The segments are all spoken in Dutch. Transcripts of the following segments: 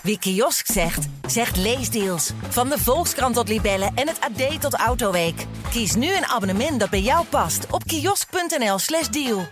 Wie kiosk zegt, zegt leesdeals. Van de Volkskrant tot Libellen en het AD tot Autoweek. Kies nu een abonnement dat bij jou past op kiosk.nl/deal.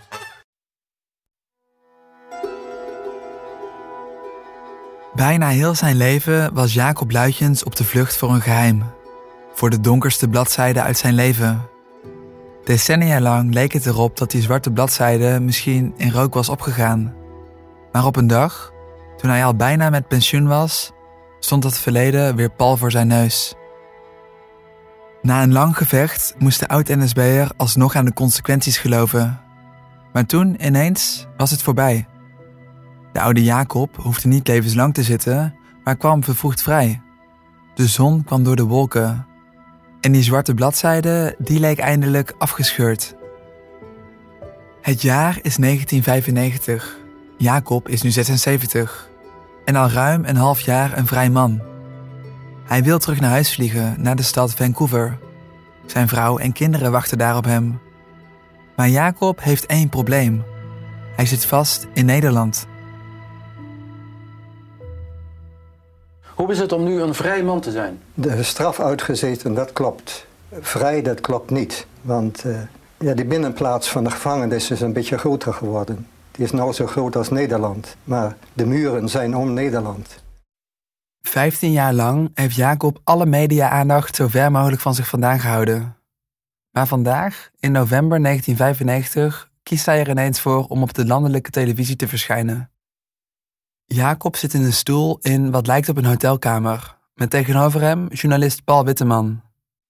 Bijna heel zijn leven was Jacob Luitjens op de vlucht voor een geheim. Voor de donkerste bladzijde uit zijn leven. Decennia lang leek het erop dat die zwarte bladzijde misschien in rook was opgegaan. Maar op een dag, toen hij al bijna met pensioen was, stond het verleden weer pal voor zijn neus. Na een lang gevecht moest de oud-NSB'er alsnog aan de consequenties geloven. Maar toen, ineens, was het voorbij. De oude Jacob hoefde niet levenslang te zitten, maar kwam vervroegd vrij. De zon kwam door de wolken. En die zwarte bladzijde, die leek eindelijk afgescheurd. Het jaar is 1995. Jacob is nu 76. En al ruim een half jaar een vrij man. Hij wil terug naar huis vliegen, naar de stad Vancouver. Zijn vrouw en kinderen wachten daar op hem. Maar Jacob heeft één probleem. Hij zit vast in Nederland. Hoe is het om nu een vrij man te zijn? De straf uitgezeten, dat klopt. Vrij, dat klopt niet. Want die binnenplaats van de gevangenis is een beetje groter geworden. Die is nou zo groot als Nederland. Maar de muren zijn om Nederland. 15 jaar lang heeft Jacob alle media-aandacht zo ver mogelijk van zich vandaan gehouden. Maar vandaag, in november 1995, kiest hij er ineens voor om op de landelijke televisie te verschijnen. Jacob zit in een stoel in wat lijkt op een hotelkamer, met tegenover hem journalist Paul Witteman.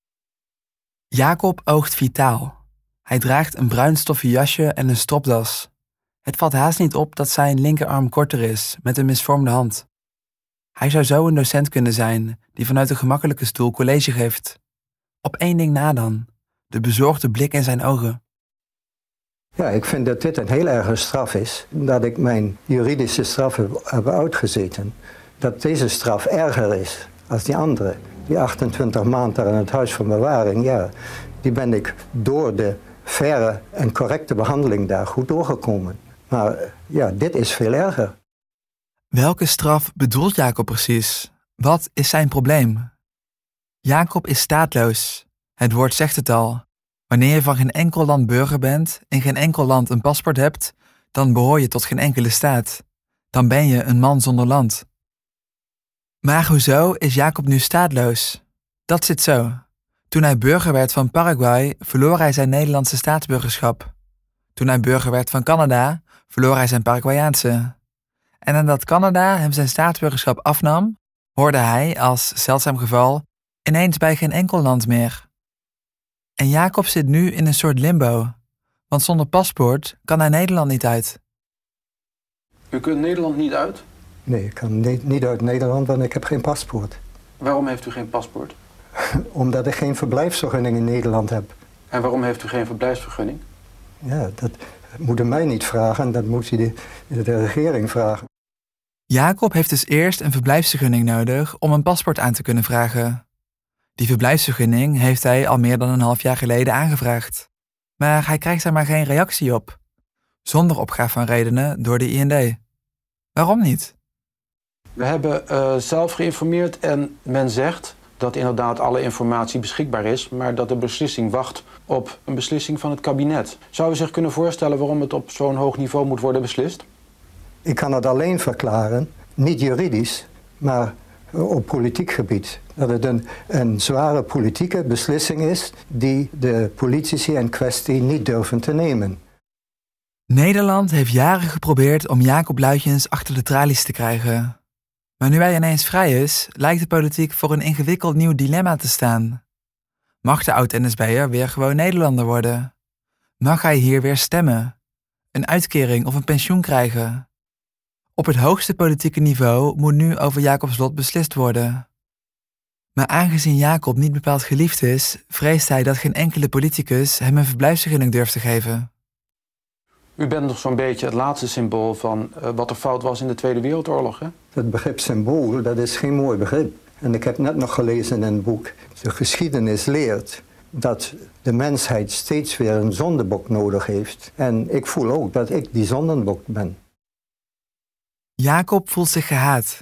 Jacob oogt vitaal. Hij draagt een bruin stoffen jasje en een stropdas. Het valt haast niet op dat zijn linkerarm korter is, met een misvormde hand. Hij zou zo een docent kunnen zijn, die vanuit een gemakkelijke stoel college geeft. Op één ding na dan, de bezorgde blik in zijn ogen. Ja, ik vind dat dit een heel erge straf is. Dat ik mijn juridische straf heb uitgezeten. Dat deze straf erger is als die andere. Die 28 maanden daar in het huis van bewaring, ja, die ben ik door de faire en correcte behandeling daar goed doorgekomen. Maar ja, dit is veel erger. Welke straf bedoelt Jacob precies? Wat is zijn probleem? Jacob is staatloos. Het woord zegt het al. Wanneer je van geen enkel land burger bent, in geen enkel land een paspoort hebt, dan behoor je tot geen enkele staat. Dan ben je een man zonder land. Maar hoezo is Jacob nu staatloos? Dat zit zo. Toen hij burger werd van Paraguay, verloor hij zijn Nederlandse staatsburgerschap. Toen hij burger werd van Canada, verloor hij zijn Paraguayaanse. En nadat Canada hem zijn staatsburgerschap afnam, hoorde hij, als zeldzaam geval, ineens bij geen enkel land meer. En Jacob zit nu in een soort limbo, want zonder paspoort kan hij Nederland niet uit. U kunt Nederland niet uit? Nee, ik kan niet uit Nederland, want ik heb geen paspoort. Waarom heeft u geen paspoort? Omdat ik geen verblijfsvergunning in Nederland heb. En waarom heeft u geen verblijfsvergunning? Ja, dat moet u mij niet vragen, dat moet u de regering vragen. Jacob heeft dus eerst een verblijfsvergunning nodig om een paspoort aan te kunnen vragen. Die verblijfsvergunning heeft hij al meer dan een half jaar geleden aangevraagd. Maar hij krijgt er maar geen reactie op. Zonder opgave van redenen door de IND. Waarom niet? We hebben zelf geïnformeerd en men zegt dat inderdaad alle informatie beschikbaar is, maar dat de beslissing wacht op een beslissing van het kabinet. Zou u zich kunnen voorstellen waarom het op zo'n hoog niveau moet worden beslist? Ik kan het alleen verklaren, niet juridisch, maar op politiek gebied. Dat het een zware politieke beslissing is die de politici in kwestie niet durven te nemen. Nederland heeft jaren geprobeerd om Jacob Luitjens achter de tralies te krijgen. Maar nu hij ineens vrij is, lijkt de politiek voor een ingewikkeld nieuw dilemma te staan. Mag de oud-NSB'er weer gewoon Nederlander worden? Mag hij hier weer stemmen? Een uitkering of een pensioen krijgen? Op het hoogste politieke niveau moet nu over Jacobs lot beslist worden. Maar aangezien Jacob niet bepaald geliefd is, vreest hij dat geen enkele politicus hem een verblijfsvergunning durft te geven. U bent nog zo'n beetje het laatste symbool van wat er fout was in de Tweede Wereldoorlog, hè? Het begrip symbool, dat is geen mooi begrip. En ik heb net nog gelezen in een boek, de geschiedenis leert dat de mensheid steeds weer een zondebok nodig heeft. En ik voel ook dat ik die zondebok ben. Jacob voelt zich gehaat.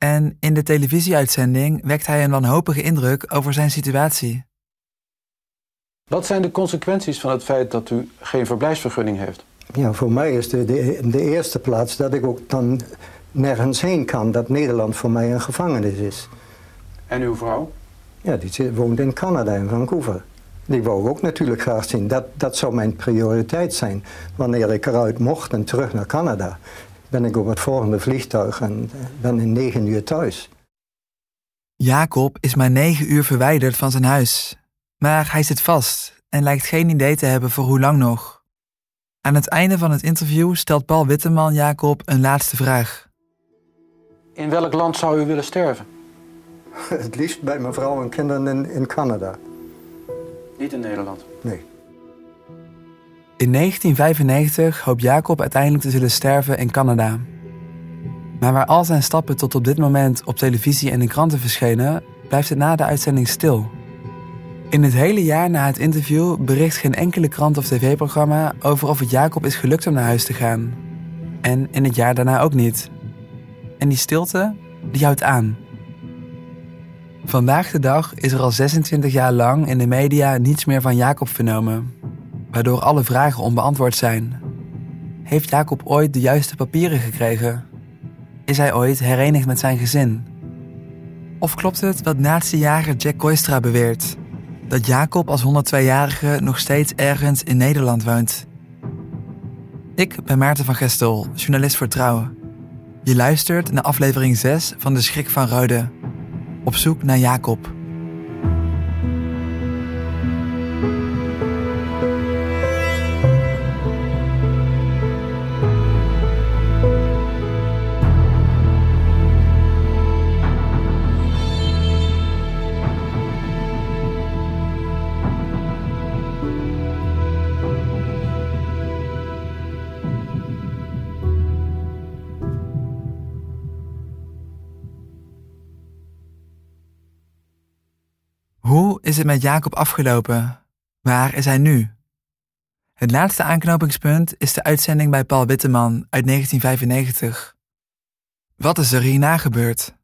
En in de televisieuitzending wekt hij een wanhopige indruk over zijn situatie. Wat zijn de consequenties van het feit dat u geen verblijfsvergunning heeft? Ja, voor mij is de eerste plaats dat ik ook dan nergens heen kan. Dat Nederland voor mij een gevangenis is. En uw vrouw? Ja, die woont in Canada, in Vancouver. Die wou ik ook natuurlijk graag zien. Dat zou mijn prioriteit zijn. Wanneer ik eruit mocht en terug naar Canada, ben ik op het volgende vliegtuig en ben in 9 uur thuis. Jacob is maar 9 uur verwijderd van zijn huis. Maar hij zit vast en lijkt geen idee te hebben voor hoe lang nog. Aan het einde van het interview stelt Paul Witteman Jacob een laatste vraag. In welk land zou u willen sterven? Het liefst bij mijn vrouw en kinderen in Canada. Niet in Nederland? Nee. In 1995 hoopt Jacob uiteindelijk te zullen sterven in Canada. Maar waar al zijn stappen tot op dit moment op televisie en in kranten verschenen, blijft het na de uitzending stil. In het hele jaar na het interview bericht geen enkele krant of tv-programma over of het Jacob is gelukt om naar huis te gaan. En in het jaar daarna ook niet. En die stilte, die houdt aan. Vandaag de dag is er al 26 jaar lang in de media niets meer van Jacob vernomen, waardoor alle vragen onbeantwoord zijn. Heeft Jacob ooit de juiste papieren gekregen? Is hij ooit herenigd met zijn gezin? Of klopt het wat nazi-jager Jack Koistra beweert, dat Jacob als 102-jarige nog steeds ergens in Nederland woont? Ik ben Maarten van Gestel, journalist voor Trouw. Je luistert naar aflevering 6 van De Schrik van Rode. Op zoek naar Jacob. Hoe is het met Jacob afgelopen? Waar is hij nu? Het laatste aanknopingspunt is de uitzending bij Paul Witteman uit 1995. Wat is er hierna gebeurd?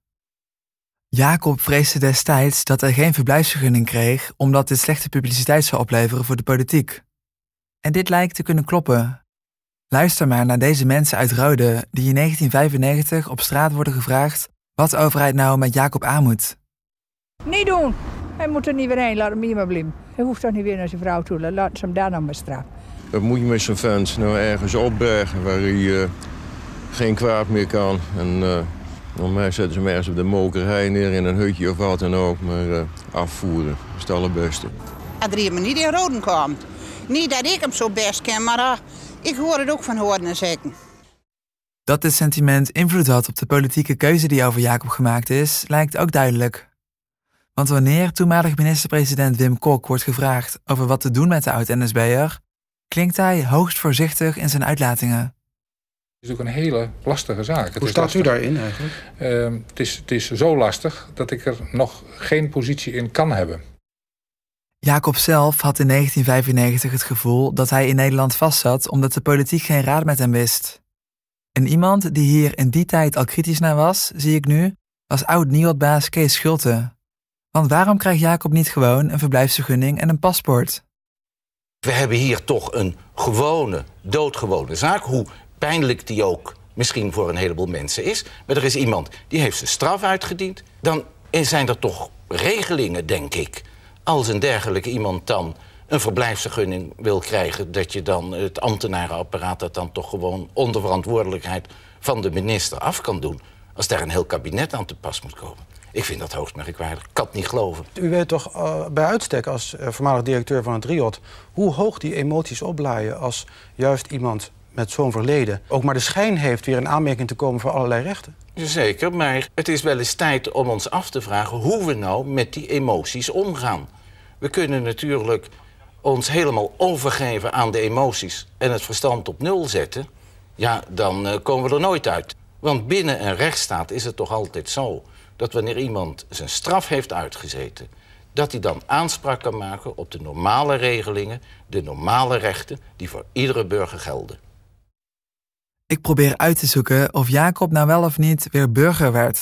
Jacob vreesde destijds dat hij geen verblijfsvergunning kreeg omdat dit slechte publiciteit zou opleveren voor de politiek. En dit lijkt te kunnen kloppen. Luister maar naar deze mensen uit Rode die in 1995 op straat worden gevraagd wat de overheid nou met Jacob aan moet. Niet doen! Hij moet er niet weer heen, laat hem hier maar blijven. Hij hoeft toch niet weer naar zijn vrouw toe, laat ze hem daar dan maar straffen. Wat moet je met zo'n vent nou ergens opbergen waar hij geen kwaad meer kan? En normaal zetten ze hem ergens op de mokerij neer in een hutje of wat dan ook. Maar afvoeren, dat is het allerbeste. Dat er me niet in Roden komt. Niet dat ik hem zo best ken, maar ik hoor het ook van horen en zeggen. Dat dit sentiment invloed had op de politieke keuze die over Jacob gemaakt is, lijkt ook duidelijk. Want wanneer toenmalig minister-president Wim Kok wordt gevraagd over wat te doen met de oud-NSB'er, klinkt hij hoogst voorzichtig in zijn uitlatingen. Het is ook een hele lastige zaak. Hoe staat u daarin eigenlijk? Het is zo lastig dat ik er nog geen positie in kan hebben. Jacob zelf had in 1995 het gevoel dat hij in Nederland vastzat omdat de politiek geen raad met hem wist. En iemand die hier in die tijd al kritisch naar was, zie ik nu, was oud-NIOD-baas Kees Schulte. Want waarom krijgt Jacob niet gewoon een verblijfsvergunning en een paspoort? We hebben hier toch een gewone, doodgewone zaak, hoe pijnlijk die ook misschien voor een heleboel mensen is. Maar er is iemand die heeft zijn straf uitgediend. Dan zijn er toch regelingen, denk ik, als een dergelijke iemand dan een verblijfsvergunning wil krijgen, dat je dan het ambtenarenapparaat dat dan toch gewoon onder verantwoordelijkheid van de minister af kan doen, als daar een heel kabinet aan te pas moet komen. Ik vind dat hoogst merkwaardig. Ik kan het niet geloven. U weet toch bij uitstek als voormalig directeur van het RIOD hoe hoog die emoties oplaaien als juist iemand met zo'n verleden ook maar de schijn heeft weer in aanmerking te komen voor allerlei rechten? Zeker, maar het is wel eens tijd om ons af te vragen hoe we nou met die emoties omgaan. We kunnen natuurlijk ons helemaal overgeven aan de emoties en het verstand op nul zetten. Ja, dan komen we er nooit uit. Want binnen een rechtsstaat is het toch altijd zo dat wanneer iemand zijn straf heeft uitgezeten, dat hij dan aanspraak kan maken op de normale regelingen, de normale rechten die voor iedere burger gelden. Ik probeer uit te zoeken of Jacob nou wel of niet weer burger werd.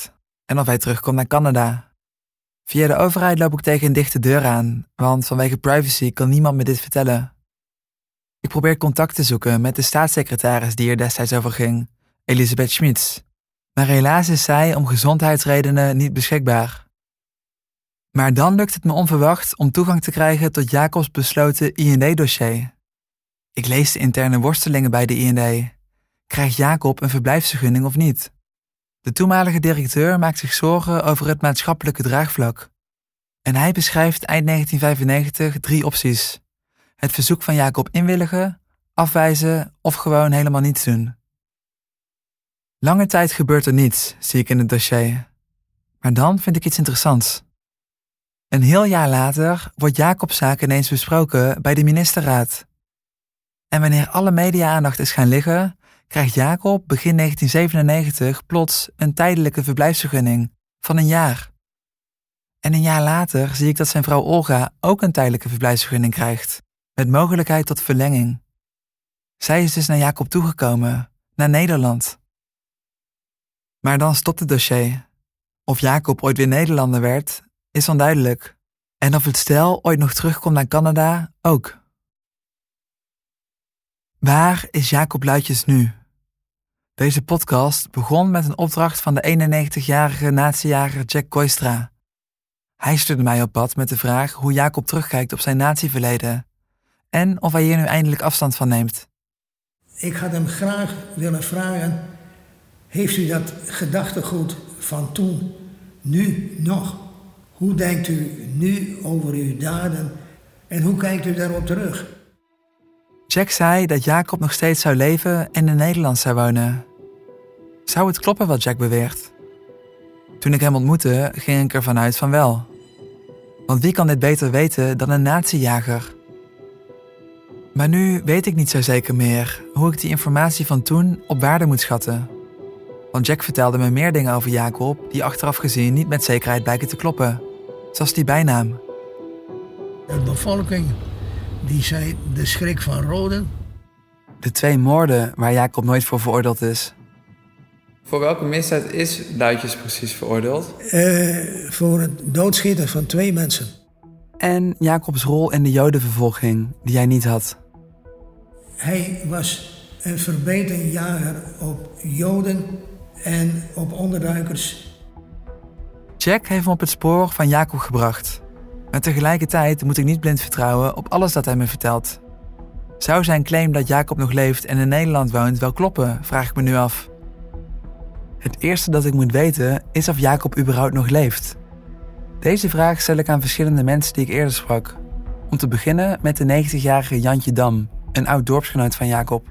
En of hij terugkomt naar Canada. Via de overheid loop ik tegen een dichte deur aan, want vanwege privacy kan niemand me dit vertellen. Ik probeer contact te zoeken met de staatssecretaris die er destijds over ging, Elisabeth Schmitz. Maar helaas is zij om gezondheidsredenen niet beschikbaar. Maar dan lukt het me onverwacht om toegang te krijgen tot Jacobs besloten IND-dossier. Ik lees de interne worstelingen bij de IND. Krijgt Jacob een verblijfsvergunning of niet? De toenmalige directeur maakt zich zorgen over het maatschappelijke draagvlak. En hij beschrijft eind 1995 3 opties. Het verzoek van Jacob inwilligen, afwijzen of gewoon helemaal niets doen. Lange tijd gebeurt er niets, zie ik in het dossier. Maar dan vind ik iets interessants. Een heel jaar later wordt Jacobs zaak ineens besproken bij de ministerraad. En wanneer alle media-aandacht is gaan liggen, krijgt Jacob begin 1997 plots een tijdelijke verblijfsvergunning van een jaar. En een jaar later zie ik dat zijn vrouw Olga ook een tijdelijke verblijfsvergunning krijgt, met mogelijkheid tot verlenging. Zij is dus naar Jacob toegekomen, naar Nederland. Maar dan stopt het dossier. Of Jacob ooit weer Nederlander werd, is onduidelijk. En of het stel ooit nog terugkomt naar Canada, ook. Waar is Jacob Luitjens nu? Deze podcast begon met een opdracht van de 91-jarige natiejager Jack Koistra. Hij stuurde mij op pad met de vraag hoe Jacob terugkijkt op zijn natieverleden en of hij hier nu eindelijk afstand van neemt. Ik had hem graag willen vragen, heeft u dat gedachtegoed van toen nu nog? Hoe denkt u nu over uw daden en hoe kijkt u daarop terug? Jack zei dat Jacob nog steeds zou leven en in Nederland zou wonen. Zou het kloppen wat Jack beweert? Toen ik hem ontmoette, ging ik ervan uit van wel. Want wie kan dit beter weten dan een natiejager? Maar nu weet ik niet zo zeker meer hoe ik die informatie van toen op waarde moet schatten. Want Jack vertelde me meer dingen over Jacob die achteraf gezien niet met zekerheid blijken te kloppen. Zoals die bijnaam. De bevolking die zei de schrik van Roden. De 2 moorden waar Jacob nooit voor veroordeeld is. Voor welke misdaad is Luitjens precies veroordeeld? Voor het doodschieten van 2 mensen. En Jacobs rol in de Jodenvervolging, die hij niet had. Hij was een verbeten jager op Joden en op onderduikers. Jack heeft me op het spoor van Jacob gebracht. Maar tegelijkertijd moet ik niet blind vertrouwen op alles dat hij me vertelt. Zou zijn claim dat Jacob nog leeft en in Nederland woont wel kloppen, vraag ik me nu af. Het eerste dat ik moet weten is of Jacob überhaupt nog leeft. Deze vraag stel ik aan verschillende mensen die ik eerder sprak. Om te beginnen met de 90-jarige Jantje Dam, een oud dorpsgenoot van Jacob.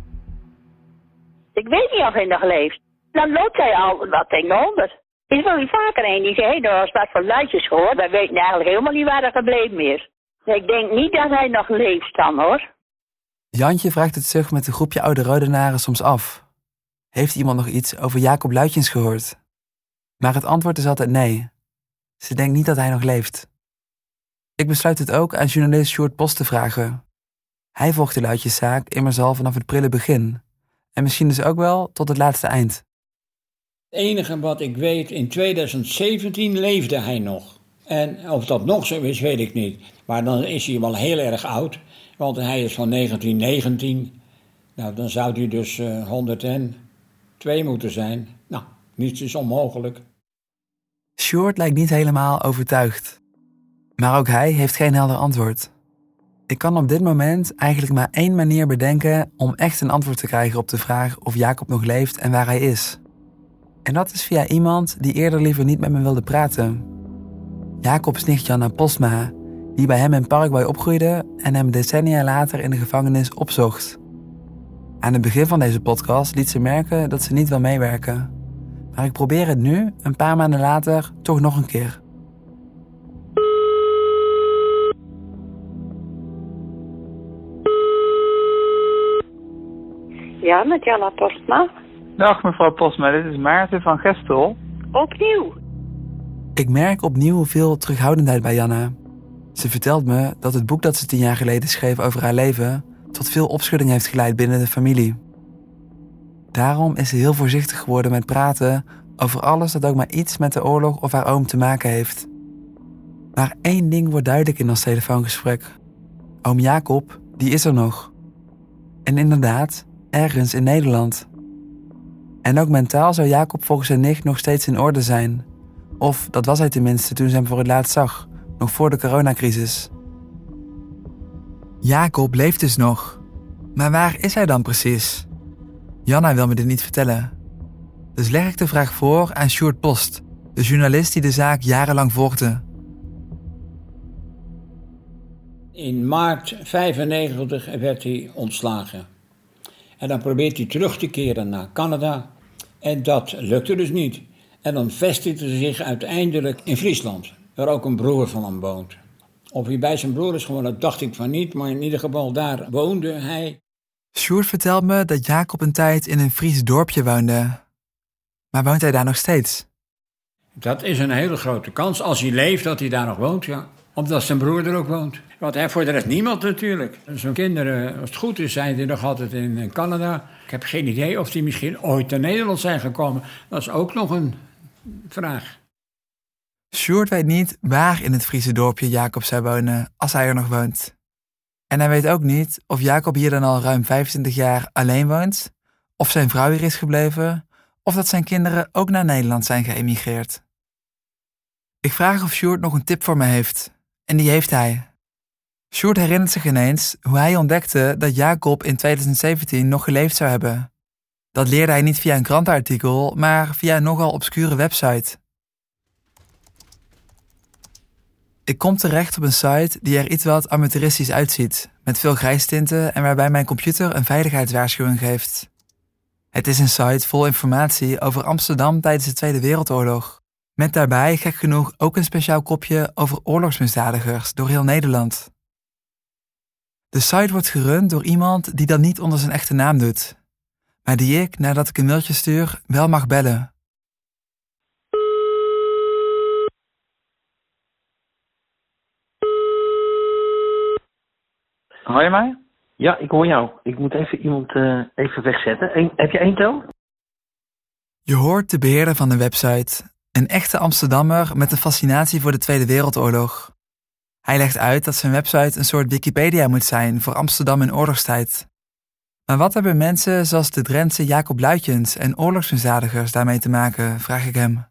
Ik weet niet of hij nog leeft. Dan loopt hij al wat tegen 100. Is wel vaker een die zei, nou als wat van Luitjens gehoord, wij weten eigenlijk helemaal niet waar hij gebleven is. Ik denk niet dat hij nog leeft dan, hoor. Jantje vraagt het zich met een groepje oude Rodenaren soms af. Heeft iemand nog iets over Jacob Luitjens gehoord? Maar het antwoord is altijd nee. Ze denkt niet dat hij nog leeft. Ik besluit het ook aan journalist Sjoerd Post te vragen. Hij volgt de Luitjenszaak immers al vanaf het prille begin. En misschien dus ook wel tot het laatste eind. Het enige wat ik weet, in 2017 leefde hij nog. En of dat nog zo is, weet ik niet. Maar dan is hij wel heel erg oud. Want hij is van 1919. Nou, dan zou hij dus 102 moeten zijn. Nou, niets is onmogelijk. Sjoerd lijkt niet helemaal overtuigd. Maar ook hij heeft geen helder antwoord. Ik kan op dit moment eigenlijk maar 1 manier bedenken om echt een antwoord te krijgen op de vraag of Jacob nog leeft en waar hij is. En dat is via iemand die eerder liever niet met me wilde praten. Jacobs nicht Janna Postma, die bij hem in Paraguay opgroeide en hem decennia later in de gevangenis opzocht. Aan het begin van deze podcast liet ze merken dat ze niet wil meewerken. Maar ik probeer het nu, een paar maanden later, toch nog een keer. Ja, met Janna Postma. Dag mevrouw Postma, dit is Maarten van Gestel. Opnieuw. Ik merk opnieuw veel terughoudendheid bij Janna. Ze vertelt me dat het boek dat ze 10 jaar geleden schreef over haar leven tot veel opschudding heeft geleid binnen de familie. Daarom is ze heel voorzichtig geworden met praten over alles dat ook maar iets met de oorlog of haar oom te maken heeft. Maar één ding wordt duidelijk in ons telefoongesprek. Oom Jacob, die is er nog. En inderdaad, ergens in Nederland. En ook mentaal zou Jacob volgens zijn nicht nog steeds in orde zijn. Of dat was hij tenminste toen ze hem voor het laatst zag, nog voor de coronacrisis. Jacob leeft dus nog. Maar waar is hij dan precies? Janna wil me dit niet vertellen. Dus leg ik de vraag voor aan Sjoerd Post, de journalist die de zaak jarenlang volgde. In maart 1995 werd hij ontslagen. En dan probeert hij terug te keren naar Canada. En dat lukte dus niet. En dan vestigde hij zich uiteindelijk in Friesland, waar ook een broer van hem woont. Of hij bij zijn broer is gewoon, dat dacht ik van niet, maar in ieder geval daar woonde hij. Sjoerd vertelt me dat Jacob een tijd in een Fries dorpje woonde. Maar woont hij daar nog steeds? Dat is een hele grote kans, als hij leeft, dat hij daar nog woont, ja. Omdat zijn broer er ook woont. Want hij heeft voor de rest niemand natuurlijk. Zijn kinderen, als het goed is, zijn die nog altijd in Canada. Ik heb geen idee of die misschien ooit naar Nederland zijn gekomen. Dat is ook nog een vraag. Sjoerd weet niet waar in het Friese dorpje Jacob zou wonen als hij er nog woont. En hij weet ook niet of Jacob hier dan al ruim 25 jaar alleen woont, of zijn vrouw hier is gebleven, of dat zijn kinderen ook naar Nederland zijn geëmigreerd. Ik vraag of Sjoerd nog een tip voor me heeft. En die heeft hij. Sjoerd herinnert zich ineens hoe hij ontdekte dat Jacob in 2017 nog geleefd zou hebben. Dat leerde hij niet via een krantenartikel, maar via een nogal obscure website. Ik kom terecht op een site die er iets wat amateuristisch uitziet, met veel grijstinten en waarbij mijn computer een veiligheidswaarschuwing geeft. Het is een site vol informatie over Amsterdam tijdens de Tweede Wereldoorlog. Met daarbij, gek genoeg, ook een speciaal kopje over oorlogsmisdadigers door heel Nederland. De site wordt gerund door iemand die dat niet onder zijn echte naam doet, maar die ik, nadat ik een mailtje stuur, wel mag bellen. Hoor je mij? Ja, ik hoor jou. Ik moet even iemand even wegzetten. Heb je 1 tel? Je hoort de beheerder van de website. Een echte Amsterdammer met een fascinatie voor de Tweede Wereldoorlog. Hij legt uit dat zijn website een soort Wikipedia moet zijn voor Amsterdam in oorlogstijd. Maar wat hebben mensen zoals de Drentse Jacob Luitjens en oorlogsmisdadigers daarmee te maken, vraag ik hem.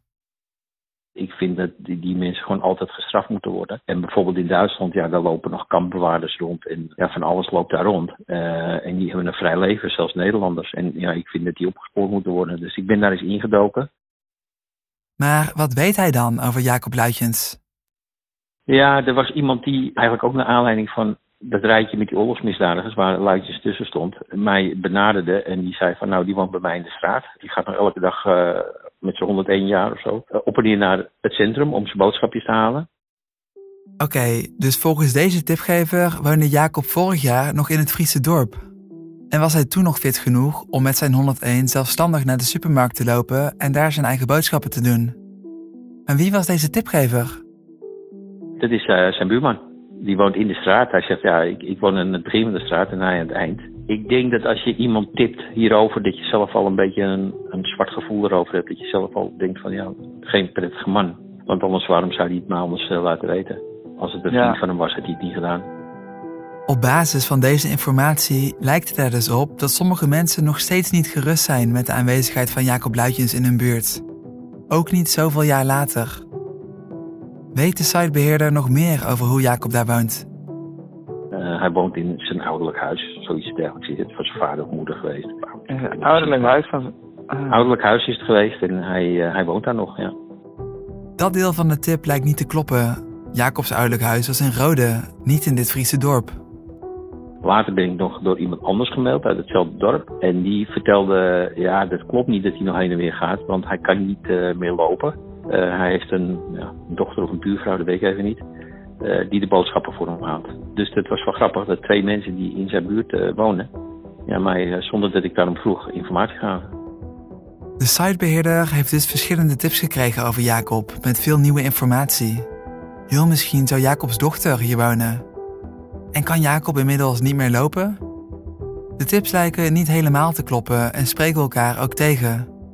Ik vind dat die mensen gewoon altijd gestraft moeten worden. En bijvoorbeeld in Duitsland, ja, daar lopen nog kampbewaarders rond. En ja, van alles loopt daar rond. En die hebben een vrij leven, zelfs Nederlanders. En ja, ik vind dat die opgespoord moeten worden. Dus ik ben daar eens ingedoken. Maar wat weet hij dan over Jacob Luitjens? Ja, er was iemand die eigenlijk ook naar aanleiding van dat rijtje met die oorlogsmisdadigers, waar Luitjens tussen stond, mij benaderde en die zei van nou, die woont bij mij in de straat. Die gaat nog elke dag met z'n 101 jaar of zo op en neer naar het centrum om zijn boodschapjes te halen. Oké, dus volgens deze tipgever woonde Jacob vorig jaar nog in het Friese dorp. En was hij toen nog fit genoeg om met zijn 101 zelfstandig naar de supermarkt te lopen en daar zijn eigen boodschappen te doen. Maar wie was deze tipgever? Dat is zijn buurman. Die woont in de straat. Hij zegt, ja, ik woon aan het begin van de straat en hij aan het eind. Ik denk dat als je iemand tipt hierover, dat je zelf al een beetje een zwart gevoel erover hebt. Dat je zelf al denkt van, ja, geen prettige man. Want anders, waarom zou hij het maar anders laten weten? Als het een vriend van hem was, had hij het niet gedaan. Op basis van deze informatie lijkt het er dus op dat sommige mensen nog steeds niet gerust zijn met de aanwezigheid van Jacob Luitjens in hun buurt. Ook niet zoveel jaar later. Weet de sitebeheerder nog meer over hoe Jacob daar woont? Hij woont in zijn ouderlijk huis, zoiets dergelijks is het. Van zijn vader of moeder geweest. Ouderlijk huis van ouderlijk huis is het geweest en hij woont daar nog, ja. Dat deel van de tip lijkt niet te kloppen. Jacobs ouderlijk huis was in Rode, niet in dit Friese dorp. Later ben ik nog door iemand anders gemeld uit hetzelfde dorp. En die vertelde, ja, dat klopt niet dat hij nog heen en weer gaat, want hij kan niet meer lopen. Hij heeft een dochter of een buurvrouw, dat weet ik even niet, die de boodschappen voor hem haalt. Dus het was wel grappig dat 2 mensen die in zijn buurt wonen, ja, mij zonder dat ik daarom vroeg informatie gaven. De sitebeheerder heeft dus verschillende tips gekregen over Jacob, met veel nieuwe informatie. Heel misschien zou Jacobs dochter hier wonen. En kan Jacob inmiddels niet meer lopen? De tips lijken niet helemaal te kloppen en spreken elkaar ook tegen.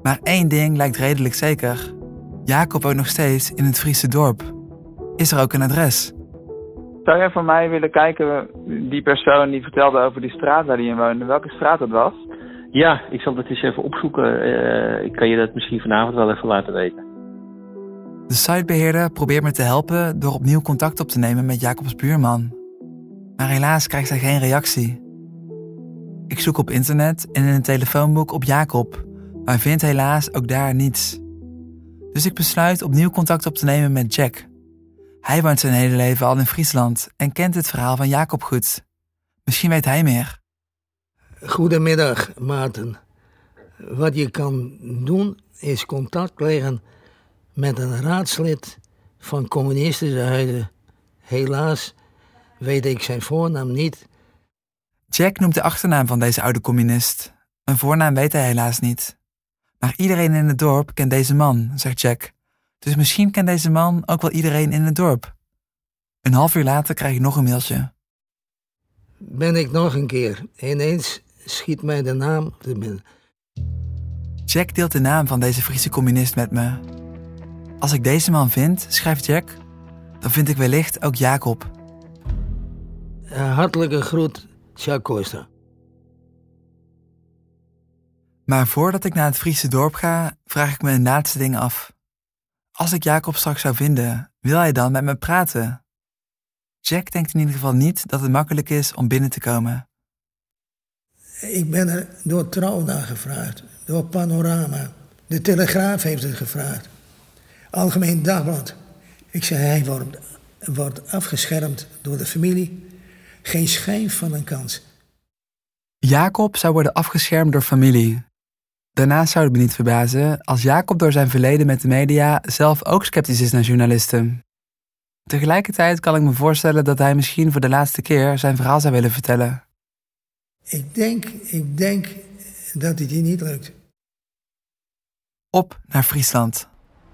Maar één ding lijkt redelijk zeker. Jacob woont nog steeds in het Friese dorp. Is er ook een adres? Zou jij voor mij willen kijken, die persoon die vertelde over die straat waar hij in woonde, welke straat dat was? Ja, ik zal dat eens even opzoeken. Ik kan je dat misschien vanavond wel even laten weten. De sitebeheerder probeert me te helpen door opnieuw contact op te nemen met Jacobs buurman. Maar helaas krijgt hij geen reactie. Ik zoek op internet en in een telefoonboek op Jacob, maar vind helaas ook daar niets. Dus ik besluit opnieuw contact op te nemen met Jack. Hij woont zijn hele leven al in Friesland en kent het verhaal van Jacob goed. Misschien weet hij meer. Goedemiddag, Maarten. Wat je kan doen is contact leggen met een raadslid van communistische huiden. Helaas weet ik zijn voornaam niet. Jack noemt de achternaam van deze oude communist. Een voornaam weet hij helaas niet. Maar iedereen in het dorp kent deze man, zegt Jack. Dus misschien kent deze man ook wel iedereen in het dorp. Een half uur later krijg ik nog een mailtje. Ben ik nog een keer. Ineens schiet mij de naam te binnen. Jack deelt de naam van deze Friese communist met me. Als ik deze man vind, schrijft Jack, dan vind ik wellicht ook Jacob. Hartelijke groet, Jack Costa. Maar voordat ik naar het Friese dorp ga, vraag ik me een laatste ding af. Als ik Jacob straks zou vinden, wil hij dan met me praten? Jack denkt in ieder geval niet dat het makkelijk is om binnen te komen. Ik ben er door Trouw naar gevraagd, door Panorama. De Telegraaf heeft het gevraagd. Algemeen Dagblad. Ik zei, hij wordt afgeschermd door de familie. Geen schijn van een kans. Jacob zou worden afgeschermd door familie. Daarnaast zou het me niet verbazen als Jacob door zijn verleden met de media zelf ook sceptisch is naar journalisten. Tegelijkertijd kan ik me voorstellen dat hij misschien voor de laatste keer zijn verhaal zou willen vertellen. Ik denk dat het hier niet lukt. Op naar Friesland.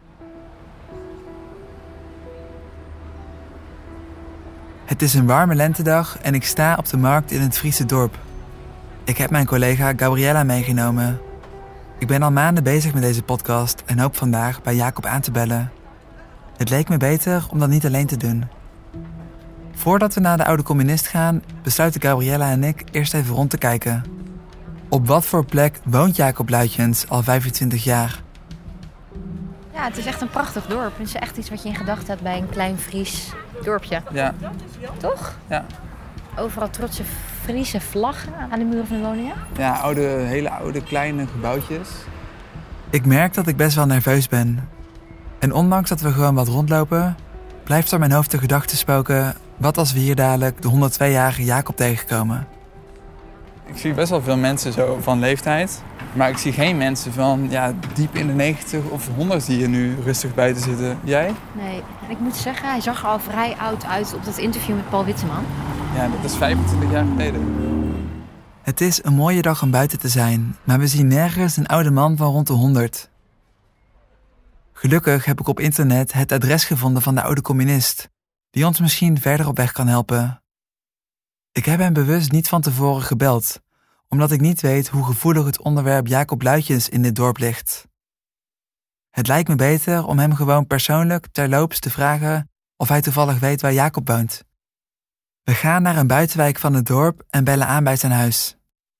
Het is een warme lentedag en ik sta op de markt in het Friese dorp. Ik heb mijn collega Gabriella meegenomen. Ik ben al maanden bezig met deze podcast en hoop vandaag bij Jacob aan te bellen. Het leek me beter om dat niet alleen te doen. Voordat we naar de oude communist gaan, besluiten Gabriella en ik eerst even rond te kijken. Op wat voor plek woont Jacob Luitjens al 25 jaar? Ja, het is echt een prachtig dorp. Het is echt iets wat je in gedachten hebt bij een klein Fries dorpje. Ja. Toch? Ja. Overal trotse Friese vlaggen aan de muren van de woningen. Ja, hele oude kleine gebouwtjes. Ik merk dat ik best wel nerveus ben. En ondanks dat we gewoon wat rondlopen, blijft door mijn hoofd de gedachte spoken: wat als we hier dadelijk de 102-jarige Jacob tegenkomen? Ik zie best wel veel mensen zo van leeftijd. Maar ik zie geen mensen van diep in de 90 of 100 die hier nu rustig buiten zitten. Jij? Nee, ik moet zeggen, hij zag er al vrij oud uit op dat interview met Paul Witteman. Ja, dat is 25 jaar geleden. Het is een mooie dag om buiten te zijn, maar we zien nergens een oude man van rond de 100. Gelukkig heb ik op internet het adres gevonden van de oude communist, die ons misschien verder op weg kan helpen. Ik heb hem bewust niet van tevoren gebeld, omdat ik niet weet hoe gevoelig het onderwerp Jacob Luitjens in dit dorp ligt. Het lijkt me beter om hem gewoon persoonlijk terloops te vragen of hij toevallig weet waar Jacob woont. We gaan naar een buitenwijk van het dorp en bellen aan bij zijn huis.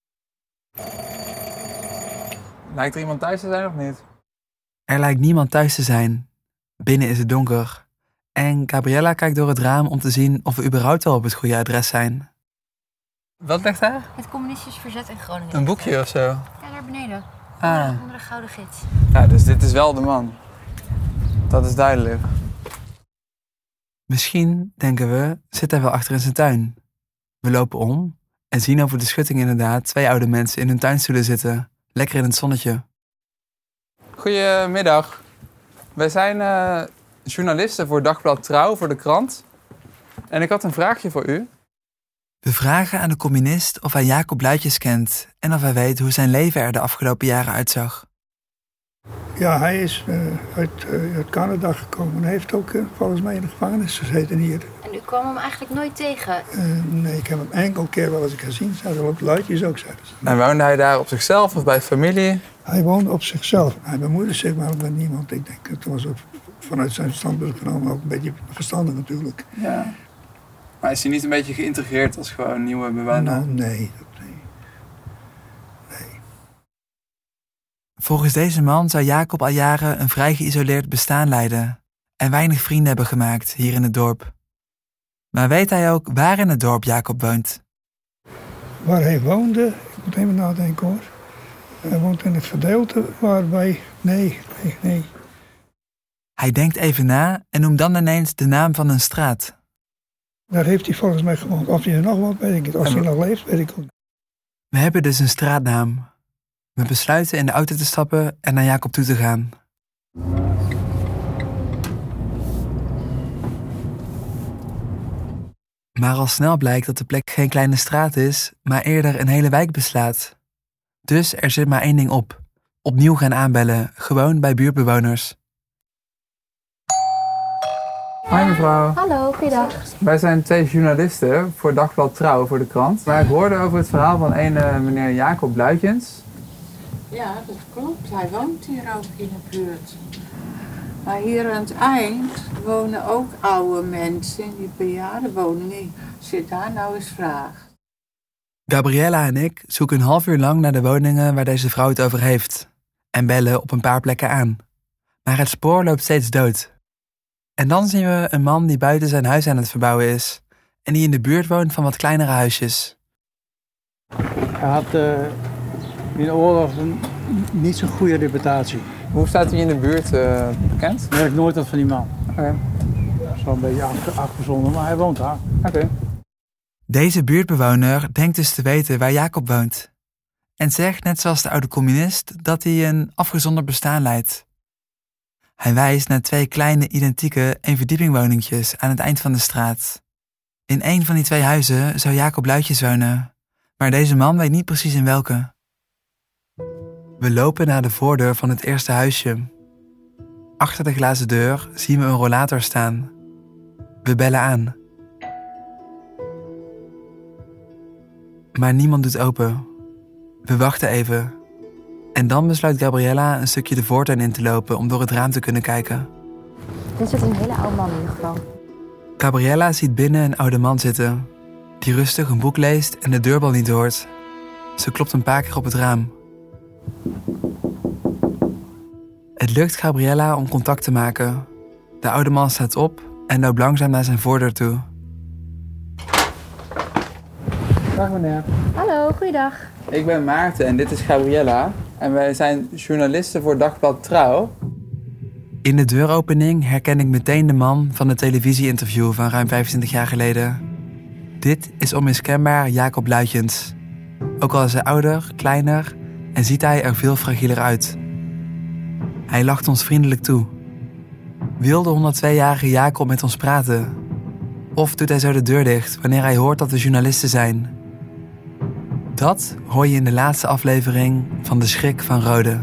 Lijkt er iemand thuis te zijn of niet? Er lijkt niemand thuis te zijn. Binnen is het donker. En Gabriella kijkt door het raam om te zien of we überhaupt wel op het goede adres zijn. Wat ligt daar? Het communistisch verzet in Groningen. Een boekje of zo? Ja, daar beneden. Onder de gouden gids. Ja, dus dit is wel de man. Dat is duidelijk. Misschien, denken we, zit hij wel achter in zijn tuin. We lopen om en zien over de schutting inderdaad 2 oude mensen in hun tuinstoelen zitten. Lekker in het zonnetje. Goedemiddag. Wij zijn journalisten voor Dagblad Trouw, voor de krant. En ik had een vraagje voor u. We vragen aan de communist of hij Jacob Luitjens kent en of hij weet hoe zijn leven er de afgelopen jaren uitzag. Ja, hij is uit Canada gekomen. Hij heeft ook volgens mij in de gevangenis gezeten hier. En En u kwam hem eigenlijk nooit tegen? Nee, ik heb hem enkel keer wel eens gezien. Zijn er ook luidjes ook, zeiden ze. En woonde hij daar op zichzelf of bij familie? Hij woonde op zichzelf. Hij bemoeide zich maar met niemand. Ik denk, het was ook vanuit zijn standpunt genomen ook een beetje verstandig natuurlijk. Ja. Maar is hij niet een beetje geïntegreerd als gewoon nieuwe bewoner? Nou, nee. Volgens deze man zou Jacob al jaren een vrij geïsoleerd bestaan leiden en weinig vrienden hebben gemaakt hier in het dorp. Maar weet hij ook waar in het dorp Jacob woont? Waar hij woonde, ik moet even nadenken hoor. Hij woont in het gedeelte waarbij... Nee. Hij denkt even na en noemt dan ineens de naam van een straat. Daar heeft hij volgens mij gewoond. Of hij er nog woont, weet ik niet. Als hij nog leeft, weet ik ook. We hebben dus een straatnaam. We besluiten in de auto te stappen en naar Jacob toe te gaan. Maar al snel blijkt dat de plek geen kleine straat is, maar eerder een hele wijk beslaat. Dus er zit maar één ding op. Opnieuw gaan aanbellen, gewoon bij buurtbewoners. Hoi mevrouw. Hallo, goeiedag. Wij zijn 2 journalisten voor Dagblad Trouw, voor de krant. Maar ik hoorde over het verhaal van een meneer Jacob Luitjens. Ja, dat klopt. Hij woont hier ook in de buurt. Maar hier aan het eind wonen ook oude mensen in die bejaardenwoningen. Zit daar nou eens vraag. Gabriella en ik zoeken een half uur lang naar de woningen waar deze vrouw het over heeft. En bellen op een paar plekken aan. Maar het spoor loopt steeds dood. En dan zien we een man die buiten zijn huis aan het verbouwen is. En die in de buurt woont van wat kleinere huisjes. Hij had in de oorlog niet zo'n goede reputatie. Hoe staat hij in de buurt bekend? Ik heb nooit wat van die man. Oké. Zo een beetje afgezonden, maar hij woont daar. Oké. Deze buurtbewoner denkt dus te weten waar Jacob woont. En zegt, net zoals de oude communist, dat hij een afgezonderd bestaan leidt. Hij wijst naar 2 kleine, identieke eenverdiepingwoningjes aan het eind van de straat. In een van die 2 huizen zou Jacob Luitjens wonen, maar deze man weet niet precies in welke. We lopen naar de voordeur van het eerste huisje. Achter de glazen deur zien we een rollator staan. We bellen aan. Maar niemand doet open. We wachten even. En dan besluit Gabriella een stukje de voortuin in te lopen om door het raam te kunnen kijken. Dit zit een hele oude man in ieder geval. Gabriella ziet binnen een oude man zitten, die rustig een boek leest en de deurbel niet hoort. Ze klopt een paar keer op het raam. Het lukt Gabriella om contact te maken. De oude man staat op en loopt langzaam naar zijn voordeur toe. Dag meneer. Hallo, goeiedag. Ik ben Maarten en dit is Gabriella. En wij zijn journalisten voor Dagblad Trouw. In de deuropening herken ik meteen de man van het televisieinterview van ruim 25 jaar geleden. Dit is onmiskenbaar Jacob Luitjens. Ook al is hij ouder, kleiner en ziet hij er veel fragieler uit. Hij lacht ons vriendelijk toe. Wil de 102-jarige Jacob met ons praten? Of doet hij zo de deur dicht wanneer hij hoort dat we journalisten zijn? Dat hoor je in de laatste aflevering van De Schrik van Rode.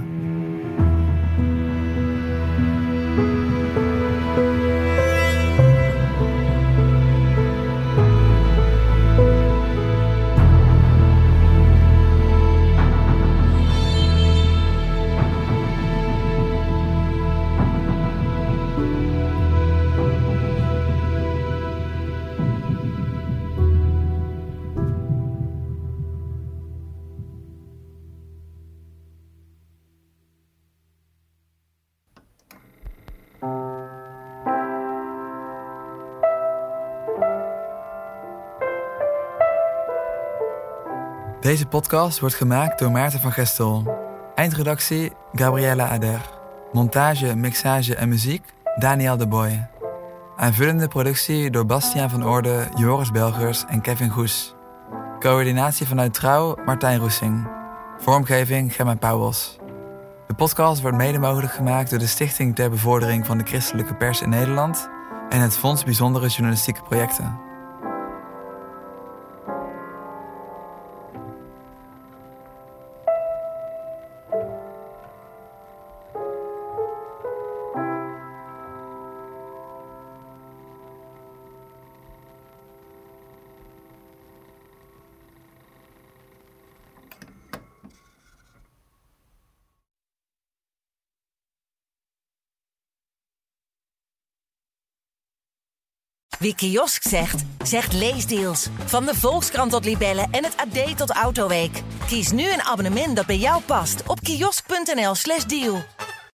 Deze podcast wordt gemaakt door Maarten van Gestel. Eindredactie Gabriella Ader. Montage, mixage en muziek Daniel de Boy. Aanvullende productie door Bastiaan van Oorde, Joris Belgers en Kevin Goes. Coördinatie vanuit Trouw Martijn Roesing. Vormgeving Gemma Pauwels. De podcast wordt mede mogelijk gemaakt door de Stichting ter Bevordering van de Christelijke Pers in Nederland en het Fonds Bijzondere Journalistieke Projecten. Wie kiosk zegt, zegt leesdeals. Van de Volkskrant tot Libellen en het AD tot Autoweek. Kies nu een abonnement dat bij jou past op kiosk.nl/deal.